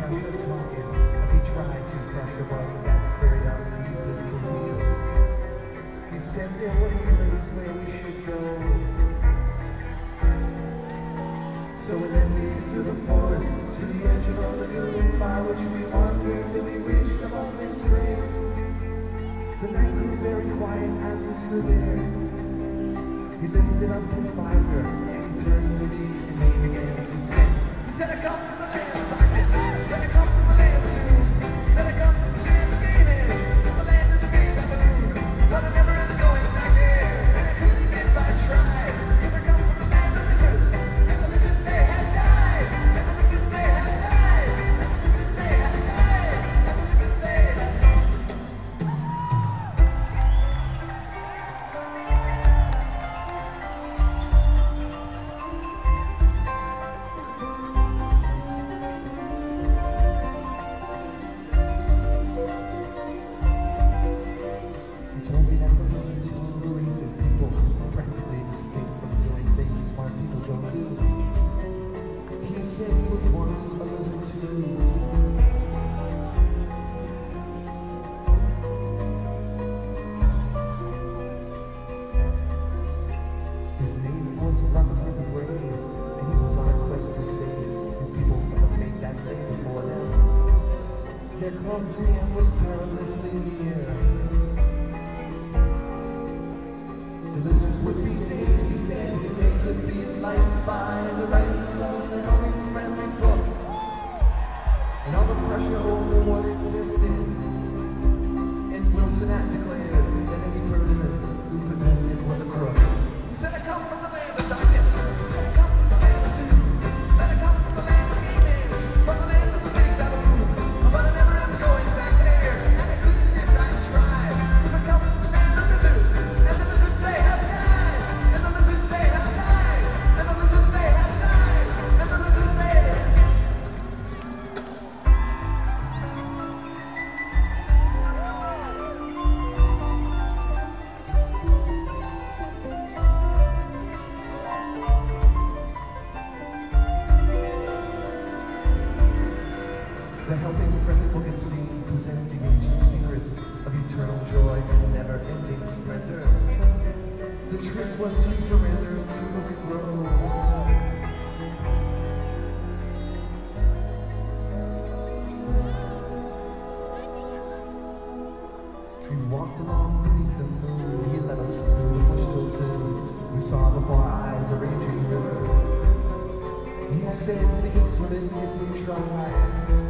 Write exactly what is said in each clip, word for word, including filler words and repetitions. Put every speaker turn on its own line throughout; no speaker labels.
pressure talking as he tried to crush a bug that scurried underneath his belief. He said there was a place where we should go. So we led me through the forest to the edge of a lagoon, by which we wandered till we reached above this ring. The night grew very quiet as we stood there. He lifted up his visor and he turned to me and he began to sing. He said, I come from the land of darkness. He said, I come from the land of doom. He said, I come from the land of game edge, the land of the big baboon. But I never ended going back there, and I couldn't if I tried. Cause I come from the land of lizards, and the lizards they have died, and the lizards they have died, and the lizards they have died, and the lizards they have died. He said he was once a lizard too. His name was Rutherford the Brave, and he was on a quest to save his people from the fate that lay before them. Their clumsy end was perilously near. The lizards would be saved, he said, if they could be enlightened by the writings of the helping friendly book, and all the pressure over what existed. And Wilson had declared that any person who possessed it was a crook. He said, I come from the land of darkness. He said, I come from the land of doom. He said, I come from the land of game edge, from the land of the big baboon. But I never am going back there, and I couldn't if I tried. Cause I come from the land of lizards, and the lizards they have died, and the lizards they have died, and the lizards they have died, and the lizards they have died. The helping friendly book at sea possessed the ancient secrets of eternal joy and never-ending splendor. The trick was to surrender to the throne. We walked along beneath the moon. He led us through the bush till soon we saw before our eyes a raging river. He said we can swim it if we try.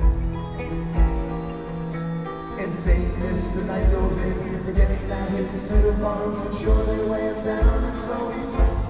And saying this, the night dove in, forgetting that his suit of arms would surely weigh him down, and so he slept.